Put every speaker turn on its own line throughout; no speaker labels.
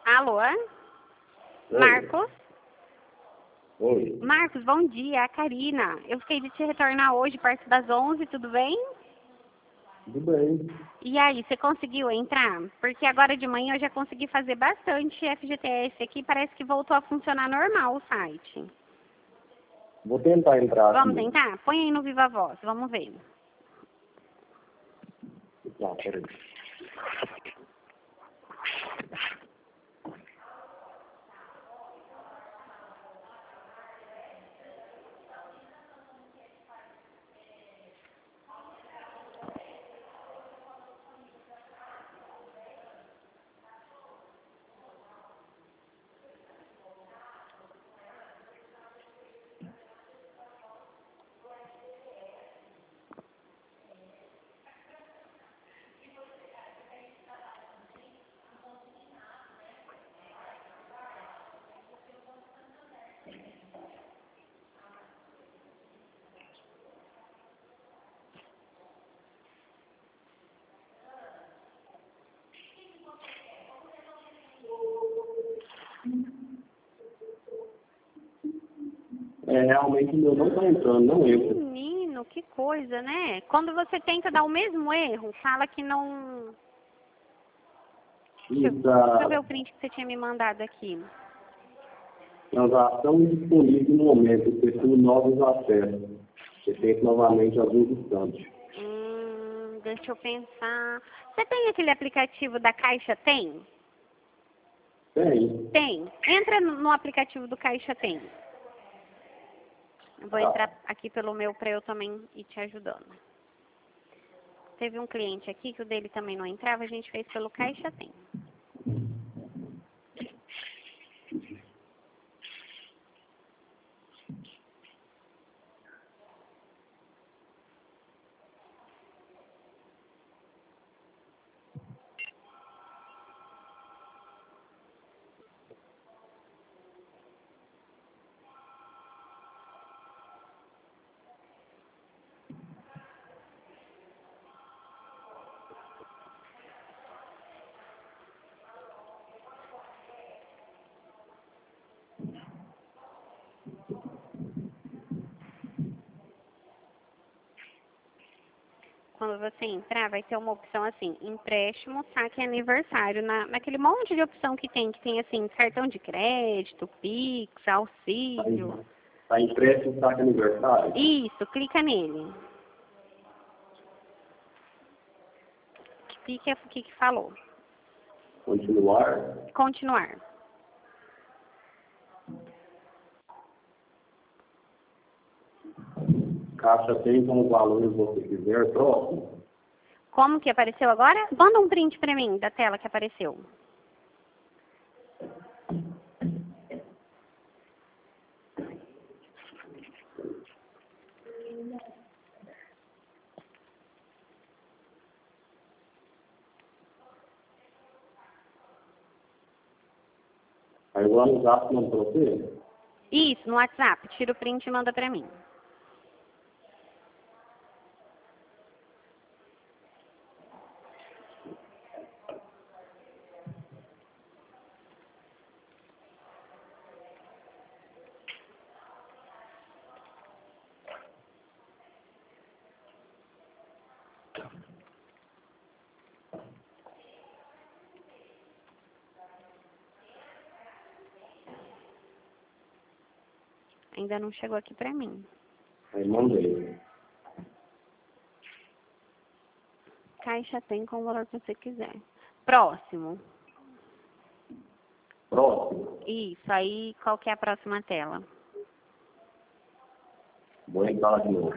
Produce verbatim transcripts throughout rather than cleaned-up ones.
Alô?
Oi.
Marcos?
Oi.
Marcos, bom dia, é a Karina. Eu fiquei de te retornar hoje, perto das onze, tudo bem?
Tudo bem.
E aí, você conseguiu entrar? Porque agora de manhã eu já consegui fazer bastante F G T S aqui, parece que voltou a funcionar normal o site.
Vou tentar entrar
Vamos
aqui.
tentar? Põe aí no Viva Voz, vamos ver.
Tá, peraí. É, realmente o meu não tá entrando, não entra.
Menino, que coisa, né? Quando você tenta dar o mesmo erro, fala que não... Deixa eu,
E
deixa eu ver
da
o print que você tinha me mandado aqui.
transação disponível no momento, prefiro novos acessos. Você tem novamente alguns instantes.
Hum, deixa eu pensar. Você tem aquele aplicativo da Caixa Tem?
Tem.
Tem. Entra no no aplicativo do Caixa Tem. Eu vou
Tá.
entrar aqui pelo meu para eu também ir te ajudando. Teve um cliente aqui que o dele também não entrava, a gente fez pelo Caixa Tem. Quando você entrar, vai ter uma opção assim, empréstimo, saque e aniversário. Na, naquele monte de opção que tem, que tem assim, cartão de crédito, Pix,
Tá
auxílio.
em, tá impresso o saque aniversário?
Isso, clica nele. Clica o que que falou.
Continuar.
Continuar.
Caixa tem como valores você quiser. Próximo.
Como que apareceu agora? Manda um print pra mim da tela que apareceu.
Aí lá no zap não pra você?
Isso, no WhatsApp. Tira o print e manda pra mim. Ainda não chegou aqui pra mim.
Aí mandei.
Caixa tem com o valor que você quiser. Próximo.
Próximo.
Isso, aí qual que é a próxima tela?
Vou entrar de novo.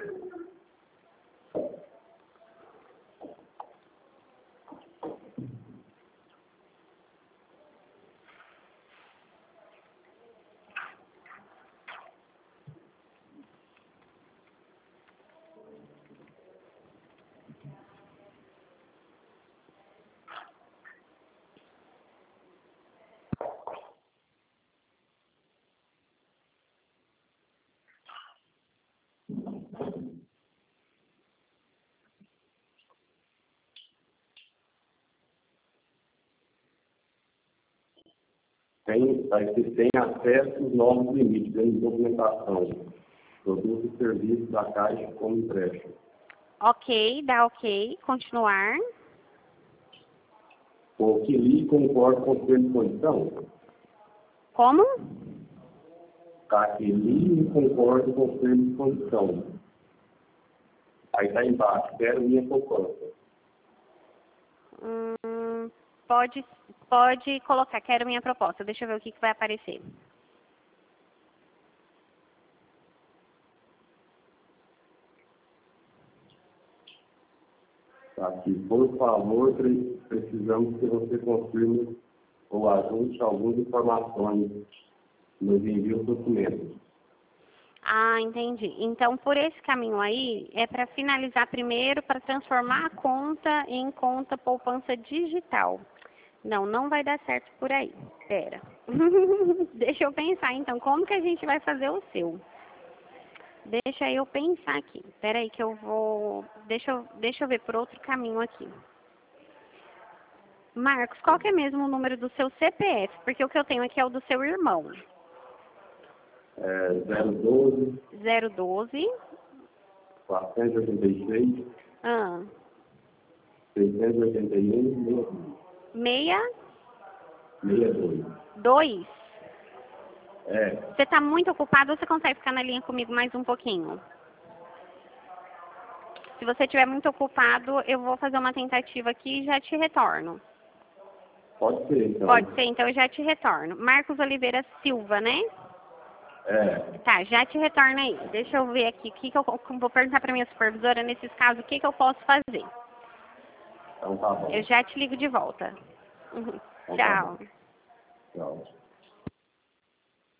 Tem, aí você tem acesso aos novos limites em documentação, produtos e serviços da Caixa como empréstimo.
Ok, dá ok. Continuar.
O que li concorda com o termo de condição?
Como?
Tá, que li e concordo com o termo de condição. Aí está embaixo, quero minha poupança.
Hum, pode, pode colocar, quero minha proposta. Deixa eu ver o que, que vai aparecer.
Tá aqui, por favor, pre- precisamos que você confirme ou ajuste algumas informações nos envios documentos.
Ah, entendi. Então, por esse caminho aí, é para finalizar primeiro, para transformar a conta em conta poupança digital. Não, não vai dar certo por aí. Espera. Deixa eu pensar, então, como que a gente vai fazer o seu? Deixa eu pensar aqui. Espera aí que eu vou... Deixa eu, deixa eu ver por outro caminho aqui. Marcos, qual que é mesmo o número do seu C P F? Porque o que eu tenho aqui é o do seu irmão.
É, zero doze,
zero doze.
quatrocentos e oitenta e seis,
Ah.
seiscentos e oitenta e um,
Meia.
sessenta e dois.
Dois.
É,
Você está muito ocupado ou você consegue ficar na linha comigo mais um pouquinho? Se você estiver muito ocupado, eu vou fazer uma tentativa aqui e já te retorno.
pode ser, então.
Pode ser, então eu já te retorno. Marcos Oliveira Silva, né?
É,
Tá, já te retorno aí. Deixa eu ver aqui. O que que eu vou perguntar para minha supervisora nesses casos, o que, que eu posso fazer?
então tá bom.
Eu já te ligo de volta.
Então tá
Tchau.
bom. Tchau.